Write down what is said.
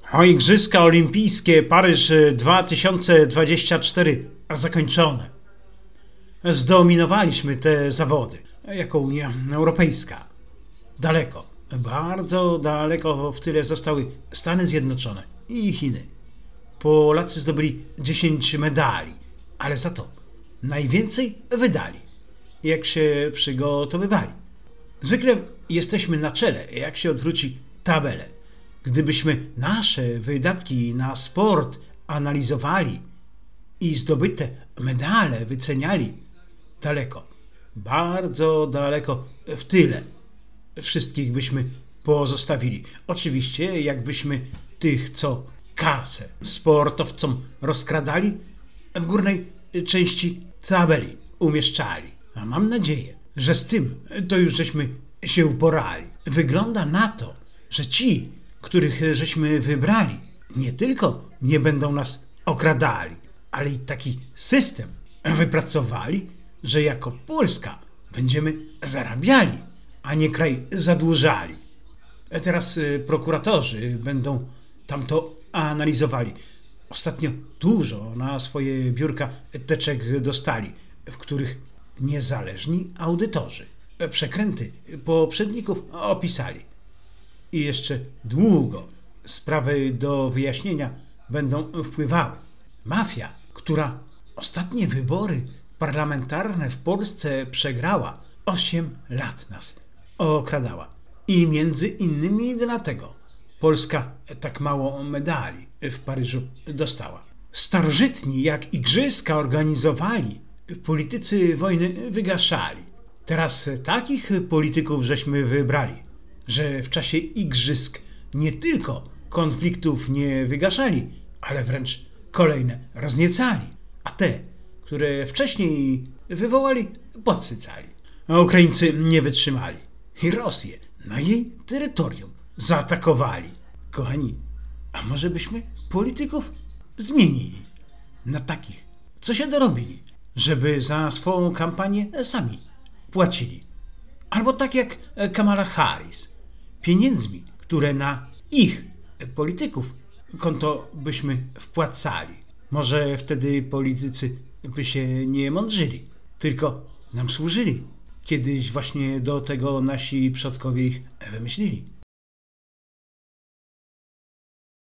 Igrzyska Olimpijskie Paryż 2024 zakończone. Zdominowaliśmy te zawody jako Unia Europejska. Daleko, bardzo daleko w tyle zostały Stany Zjednoczone i Chiny. Polacy zdobyli 10 medali, ale za to najwięcej wydali, jak się przygotowywali. Zwykle jesteśmy na czele, jak się odwróci tabelę. Gdybyśmy nasze wydatki na sport analizowali i zdobyte medale wyceniali daleko, bardzo daleko w tyle, wszystkich byśmy pozostawili. Oczywiście, jakbyśmy tych, co kasę sportowcom rozkradali, w górnej części tabeli umieszczali. A mam nadzieję, że z tym to już żeśmy się uporali. Wygląda na to, że ci, których żeśmy wybrali, nie tylko nie będą nas okradali, ale i taki system wypracowali, że jako Polska będziemy zarabiali, a nie kraj zadłużali. Teraz prokuratorzy będą tamto analizowali. Ostatnio dużo na swoje biurka teczek dostali, w których niezależni audytorzy przekręty poprzedników opisali. I jeszcze długo sprawy do wyjaśnienia będą wpływały. Mafia, która ostatnie wybory parlamentarne w Polsce przegrała, 8 lat nas okradała. I między innymi dlatego Polska tak mało medali w Paryżu dostała. Starożytni, jak igrzyska organizowali, politycy wojny wygaszali. Teraz takich polityków żeśmy wybrali, że w czasie igrzysk nie tylko konfliktów nie wygaszali, ale wręcz kolejne rozniecali, a te, które wcześniej wywołali, podsycali. A Ukraińcy nie wytrzymali i Rosję na jej terytorium zaatakowali. Kochani, a może byśmy polityków zmienili na takich, co się dorobili, żeby za swoją kampanię sami płacili. Albo tak jak Kamala Harris, pieniędzmi, które na ich polityków konto byśmy wpłacali. Może wtedy politycy by się nie mądrzyli, tylko nam służyli. Kiedyś właśnie do tego nasi przodkowie ich wymyślili.